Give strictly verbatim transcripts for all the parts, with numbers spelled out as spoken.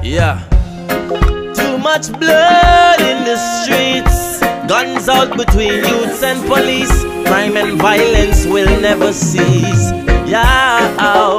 Yeah. Too much blood in the streets, guns out between youths and police. Crime and violence will never cease. Yeah.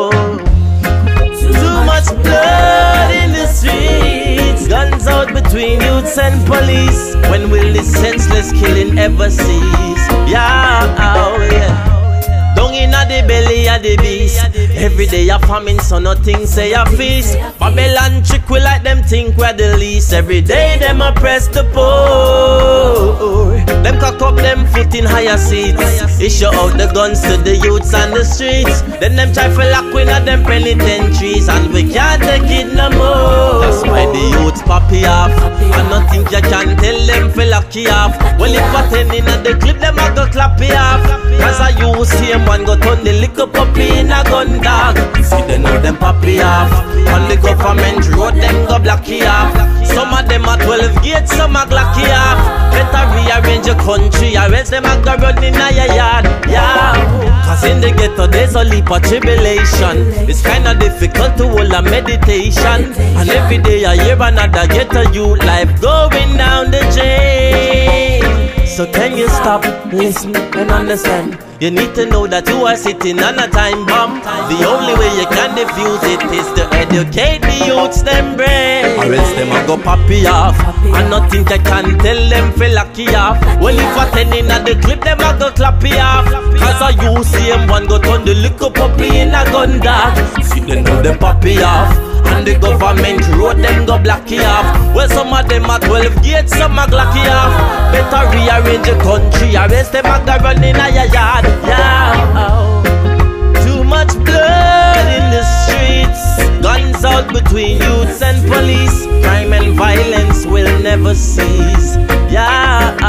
Too much blood in the streets, guns out between youths and police. When will this senseless killing ever cease? Yeah. Yeah. Down inna the belly of the beast, every day a famine, so nothing say a feast. Babylon trick we like them think we're the least. Every day them oppress the poor. Them cock up them foot in higher seats, issue out the guns to the youths on the streets. Then them try for lock in at them penitentiaries, and we can't take it no more. That's why the youths poppy off, and nothing you can tell them for lock you off. Well if I ten in at the clip, them a go clap you off. Cause I use him one go turn the liquor puppy in a gun dog. See they know them poppy off, on the government road them go block you off. Some of them are twelve gates, some are glock you off. Better rearrange your country, or else them a go run in a your yard. Yeah. Cause in the ghetto there's a leap of tribulation. It's kinda difficult to hold a meditation, and every day I hear another ghetto youth life going down the drain. So can you stop, listen and understand? You need to know that you are sitting on a time bomb. The only way you can defuse it is to educate the youths them brain, or else them a go poppy off, and nothing you can tell them for lucky off. Well if I ten in at the clip, them a go clappy off. Cause I you see him one go turn the liquor puppy in a gun dog. See they know them poppy off, and the government road them go block you off. Well some of them are twelve gates, some are glocky off. Better rearrange the country, or else them a go run in a your yard. Yeah. Too much blood in the streets, guns out between youths and police. Crime and violence will never cease. Yeah.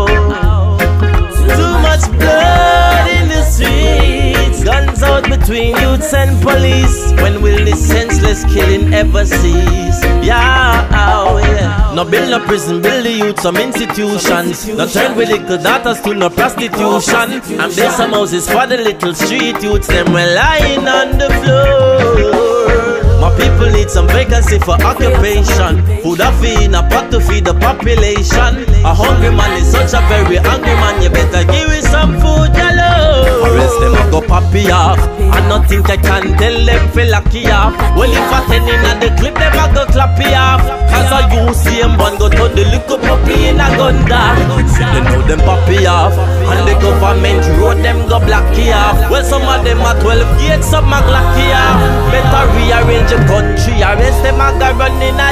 Too much blood in the streets, guns out between youths and police. When will this senseless killing ever cease? Yeah. Yeah. No build no prison, build the youth some institutions. No turn with little daughters to no prostitution. And build some houses for the little street youths, them were lying on the floor. My people need some vacancy for occupation. Food a feed in a pot to feed the population. A hungry man is such a very hungry man. You better give me some food, yellow, or else them a go poppy off, and nothing I can tell them for lucky off. Well if I ten in at the clip, them a go clappy off. Cause I you see him one go turn the liquor puppy in a gun dog. See they know them poppy off, and the government road them go blocky off. Well some of them are twelve gates, some are glocky off. Better rearrange your country, or else them a go run in a